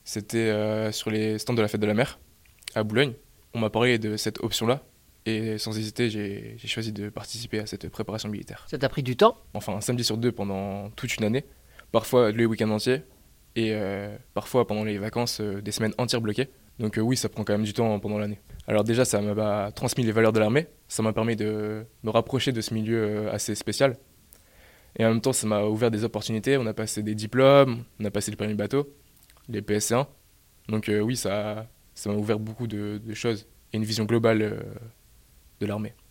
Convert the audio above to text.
C'était sur les stands de la Fête de la Mer, à Boulogne. On m'a parlé de cette option-là, et sans hésiter, j'ai choisi de participer à cette préparation militaire. Ça t'a pris du temps? Enfin, un samedi sur deux pendant toute une année, parfois les week-ends entiers, et parfois pendant les vacances, des semaines entières bloquées. Donc oui, ça prend quand même du temps pendant l'année. Alors déjà, ça m'a transmis les valeurs de l'armée, ça m'a permis de me rapprocher de ce milieu assez spécial. Et en même temps, ça m'a ouvert des opportunités. On a passé des diplômes, on a passé le permis bateau, les PSC1. Donc oui, ça m'a ouvert beaucoup de choses et une vision globale de l'armée.